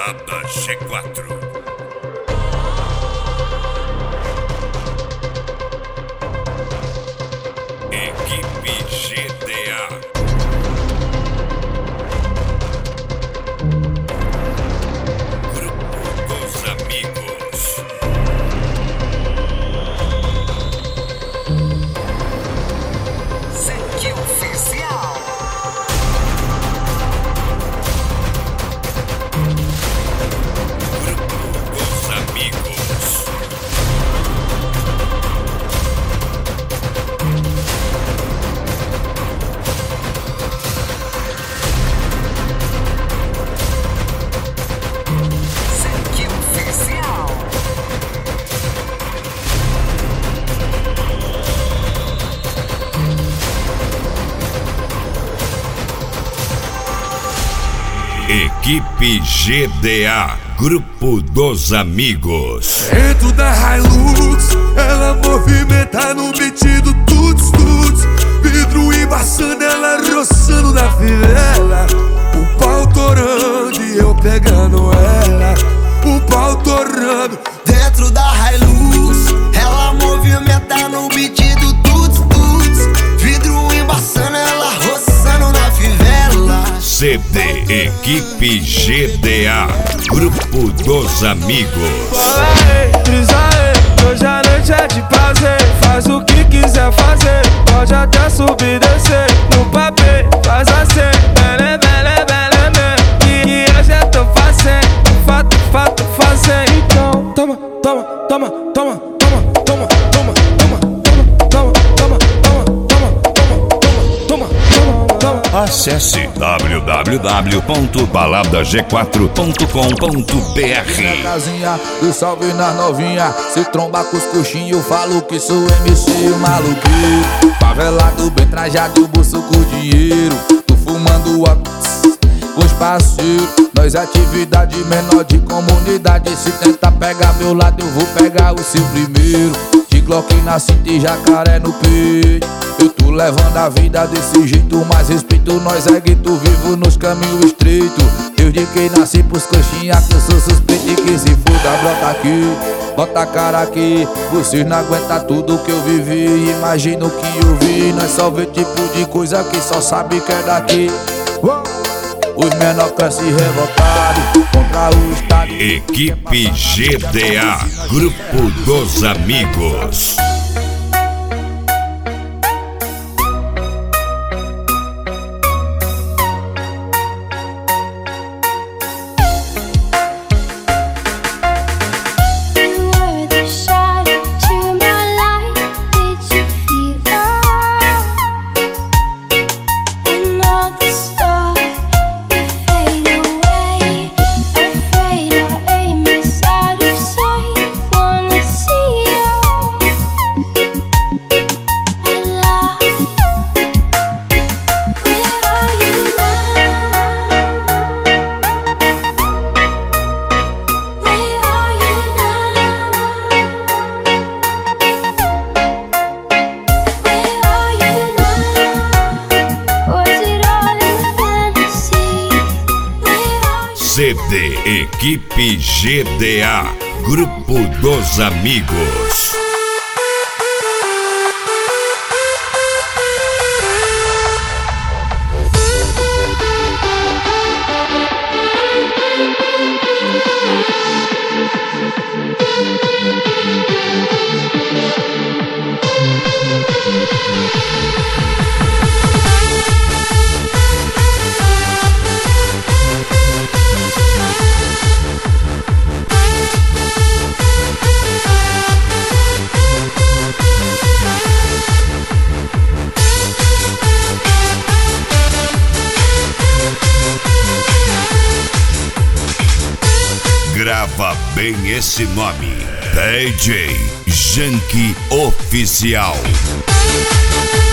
Balada G4. Equipe GDA. Grupo dos Amigos. Zec Oficial. Grupo dos Amigos. Zec Oficial. Equipe GDA. Grupo dos Amigos. Dentro da Hilux, ela movimenta no beat do tuts tuts. Vidro embaçando, ela roçando na fivela. O pau torando e eu pegando ela. O pau torando. Dentro da Hilux, ela movimenta no beat do tuts tuts. Vidro embaçando, ela roçando na fivela. CD Equipe GDA. Grupo dos Amigos. Fala aí, brisa aí, hoje a noite é de prazer. Faz o que quiser fazer, pode até subir e descer. No papel, faz assim, bele, bele, bele, bele. E hoje eu tô fazendo, fato, fazendo. Então, toma, toma, toma, toma, toma, toma, toma, toma, toma, toma, toma, toma, toma. Acesse www.baladag4.com.br. Casinha, e salve nas novinha. Se tromba com os coxinhos, eu falo que sou MC maluqueiro. Favelado, bem trajado, bolso com dinheiro. Tô fumando a com os parceiros. Nós atividade menor de comunidade. Se tentar pegar meu lado, eu vou pegar o seu primeiro. De Glock na cinta e jacaré no peito. Eu tô levando a vida desse jeito, mas respeito nós é gueto vivo nos caminhos estreitos. Desde que nasci pros coxinha que eu sou suspeito e que se foda, brota aqui, bota a cara aqui. Vocês não aguentam tudo que eu vivi, imagina o que eu vi. Nós só vê tipo de coisa que só sabe que é daqui. Os menor crescem revoltados contra o Estado. Equipe GDA. Grupo dos Amigos. CD Equipe GDA. Grupo dos Amigos. Grava bem esse nome: DJ Janky Oficial.